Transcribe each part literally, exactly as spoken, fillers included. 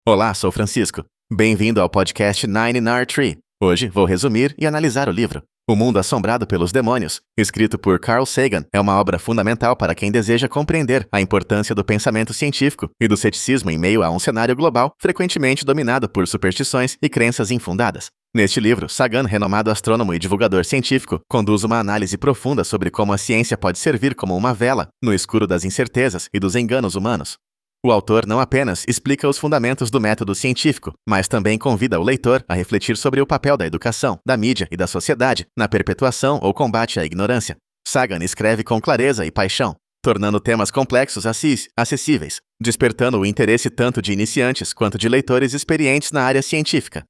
Olá, sou Francisco. Bem-vindo ao podcast Nine in Our Tree. Hoje vou resumir e analisar o livro O Mundo Assombrado pelos Demônios, escrito por Carl Sagan. É uma obra fundamental para quem deseja compreender a importância do pensamento científico e do ceticismo em meio a um cenário global frequentemente dominado por superstições e crenças infundadas. Neste livro, Sagan, renomado astrônomo e divulgador científico, conduz uma análise profunda sobre como a ciência pode servir como uma vela no escuro das incertezas e dos enganos humanos. O autor não apenas explica os fundamentos do método científico, mas também convida o leitor a refletir sobre o papel da educação, da mídia e da sociedade na perpetuação ou combate à ignorância. Sagan escreve com clareza e paixão, tornando temas complexos acessíveis, despertando o interesse tanto de iniciantes quanto de leitores experientes na área científica.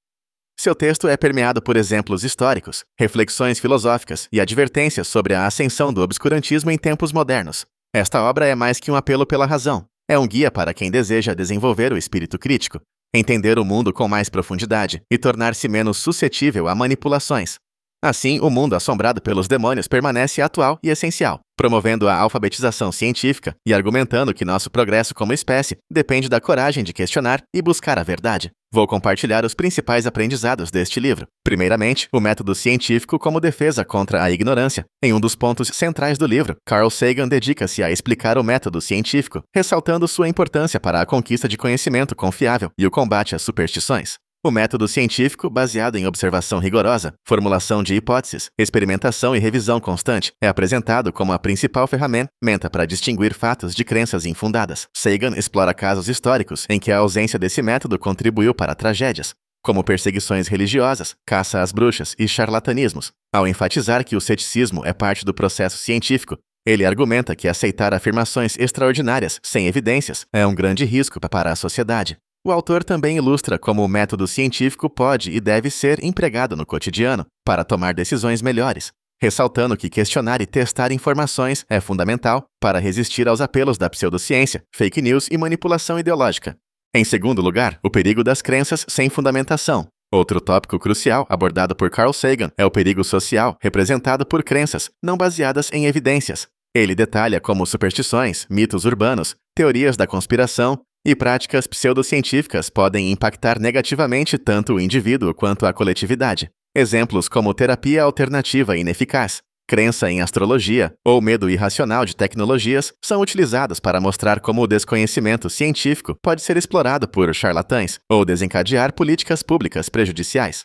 Seu texto é permeado por exemplos históricos, reflexões filosóficas e advertências sobre a ascensão do obscurantismo em tempos modernos. Esta obra é mais que um apelo pela razão. É um guia para quem deseja desenvolver o espírito crítico, entender o mundo com mais profundidade e tornar-se menos suscetível a manipulações. Assim, O Mundo Assombrado pelos Demônios permanece atual e essencial, promovendo a alfabetização científica e argumentando que nosso progresso como espécie depende da coragem de questionar e buscar a verdade. Vou compartilhar os principais aprendizados deste livro. Primeiramente, o método científico como defesa contra a ignorância. Em um dos pontos centrais do livro, Carl Sagan dedica-se a explicar o método científico, ressaltando sua importância para a conquista de conhecimento confiável e o combate às superstições. O método científico, baseado em observação rigorosa, formulação de hipóteses, experimentação e revisão constante, é apresentado como a principal ferramenta para distinguir fatos de crenças infundadas. Sagan explora casos históricos em que a ausência desse método contribuiu para tragédias, como perseguições religiosas, caça às bruxas e charlatanismos. Ao enfatizar que o ceticismo é parte do processo científico, ele argumenta que aceitar afirmações extraordinárias sem evidências é um grande risco para a sociedade. O autor também ilustra como o método científico pode e deve ser empregado no cotidiano para tomar decisões melhores, ressaltando que questionar e testar informações é fundamental para resistir aos apelos da pseudociência, fake news e manipulação ideológica. Em segundo lugar, o perigo das crenças sem fundamentação. Outro tópico crucial abordado por Carl Sagan é o perigo social, representado por crenças não baseadas em evidências. Ele detalha como superstições, mitos urbanos, teorias da conspiração e práticas pseudocientíficas podem impactar negativamente tanto o indivíduo quanto a coletividade. Exemplos como terapia alternativa ineficaz, crença em astrologia ou medo irracional de tecnologias são utilizados para mostrar como o desconhecimento científico pode ser explorado por charlatães ou desencadear políticas públicas prejudiciais.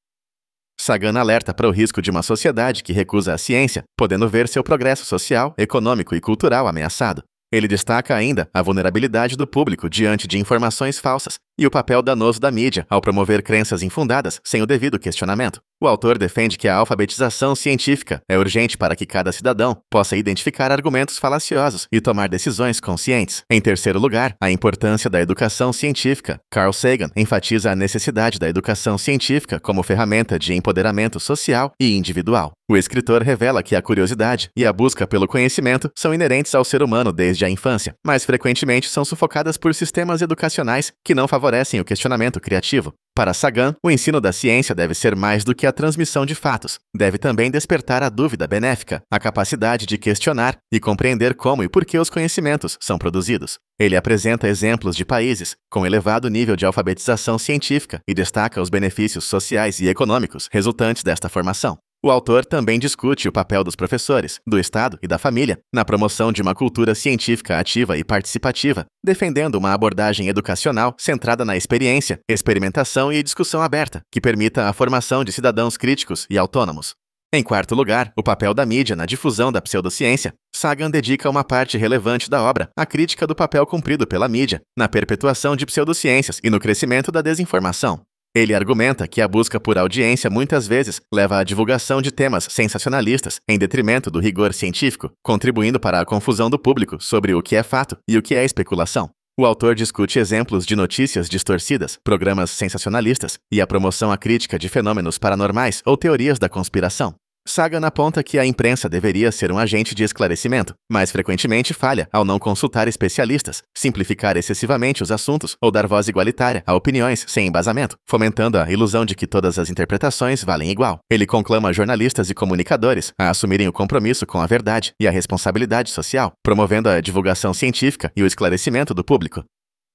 Sagan alerta para o risco de uma sociedade que recusa a ciência, podendo ver seu progresso social, econômico e cultural ameaçado. Ele destaca ainda a vulnerabilidade do público diante de informações falsas e o papel danoso da mídia ao promover crenças infundadas sem o devido questionamento. O autor defende que a alfabetização científica é urgente para que cada cidadão possa identificar argumentos falaciosos e tomar decisões conscientes. Em terceiro lugar, a importância da educação científica. Carl Sagan enfatiza a necessidade da educação científica como ferramenta de empoderamento social e individual. O escritor revela que a curiosidade e a busca pelo conhecimento são inerentes ao ser humano desde a infância, mas frequentemente são sufocadas por sistemas educacionais que não favorecem o questionamento criativo. Para Sagan, o ensino da ciência deve ser mais do que a transmissão de fatos. Deve também despertar a dúvida benéfica, a capacidade de questionar e compreender como e por que os conhecimentos são produzidos. Ele apresenta exemplos de países com elevado nível de alfabetização científica e destaca os benefícios sociais e econômicos resultantes desta formação. O autor também discute o papel dos professores, do Estado e da família na promoção de uma cultura científica ativa e participativa, defendendo uma abordagem educacional centrada na experiência, experimentação e discussão aberta, que permita a formação de cidadãos críticos e autônomos. Em quarto lugar, o papel da mídia na difusão da pseudociência. Sagan dedica uma parte relevante da obra à crítica do papel cumprido pela mídia na perpetuação de pseudociências e no crescimento da desinformação. Ele argumenta que a busca por audiência muitas vezes leva à divulgação de temas sensacionalistas em detrimento do rigor científico, contribuindo para a confusão do público sobre o que é fato e o que é especulação. O autor discute exemplos de notícias distorcidas, programas sensacionalistas e a promoção à crítica de fenômenos paranormais ou teorias da conspiração. Sagan aponta que a imprensa deveria ser um agente de esclarecimento, mas frequentemente falha ao não consultar especialistas, simplificar excessivamente os assuntos ou dar voz igualitária a opiniões sem embasamento, fomentando a ilusão de que todas as interpretações valem igual. Ele conclama jornalistas e comunicadores a assumirem o compromisso com a verdade e a responsabilidade social, promovendo a divulgação científica e o esclarecimento do público.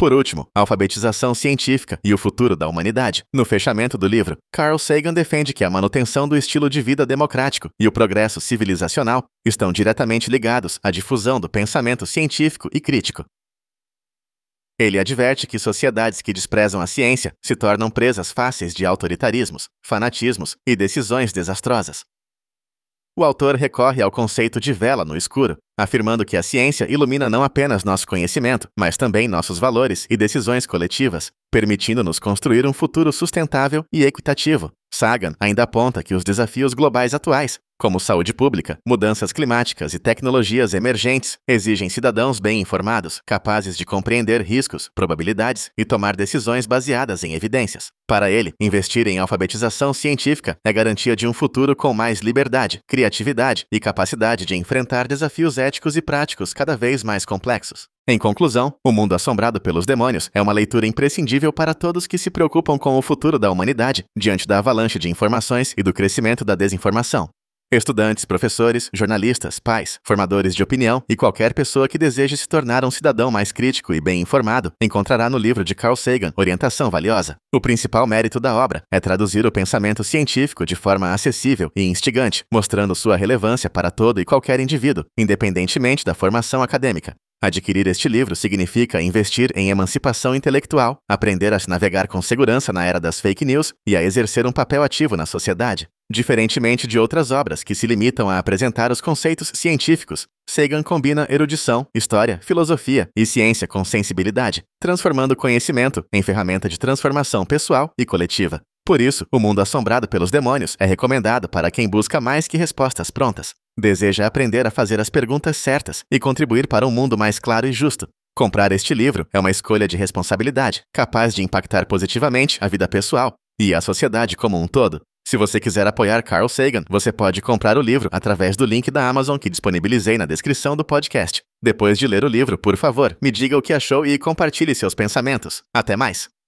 Por último, a alfabetização científica e o futuro da humanidade. No fechamento do livro, Carl Sagan defende que a manutenção do estilo de vida democrático e o progresso civilizacional estão diretamente ligados à difusão do pensamento científico e crítico. Ele adverte que sociedades que desprezam a ciência se tornam presas fáceis de autoritarismos, fanatismos e decisões desastrosas. O autor recorre ao conceito de vela no escuro, afirmando que a ciência ilumina não apenas nosso conhecimento, mas também nossos valores e decisões coletivas, permitindo-nos construir um futuro sustentável e equitativo. Sagan ainda aponta que os desafios globais atuais, como saúde pública, mudanças climáticas e tecnologias emergentes, exigem cidadãos bem informados, capazes de compreender riscos, probabilidades e tomar decisões baseadas em evidências. Para ele, investir em alfabetização científica é garantia de um futuro com mais liberdade, criatividade e capacidade de enfrentar desafios éticos e práticos cada vez mais complexos. Em conclusão, O Mundo Assombrado pelos Demônios é uma leitura imprescindível para todos que se preocupam com o futuro da humanidade diante da avalanche de informações e do crescimento da desinformação. Estudantes, professores, jornalistas, pais, formadores de opinião e qualquer pessoa que deseje se tornar um cidadão mais crítico e bem informado encontrará no livro de Carl Sagan orientação valiosa. O principal mérito da obra é traduzir o pensamento científico de forma acessível e instigante, mostrando sua relevância para todo e qualquer indivíduo, independentemente da formação acadêmica. Adquirir este livro significa investir em emancipação intelectual, aprender a se navegar com segurança na era das fake news e a exercer um papel ativo na sociedade. Diferentemente de outras obras que se limitam a apresentar os conceitos científicos, Sagan combina erudição, história, filosofia e ciência com sensibilidade, transformando o conhecimento em ferramenta de transformação pessoal e coletiva. Por isso, O Mundo Assombrado pelos Demônios é recomendado para quem busca mais que respostas prontas. Deseja aprender a fazer as perguntas certas e contribuir para um mundo mais claro e justo. Comprar este livro é uma escolha de responsabilidade, capaz de impactar positivamente a vida pessoal e a sociedade como um todo. Se você quiser apoiar Carl Sagan, você pode comprar o livro através do link da Amazon que disponibilizei na descrição do podcast. Depois de ler o livro, por favor, me diga o que achou e compartilhe seus pensamentos. Até mais!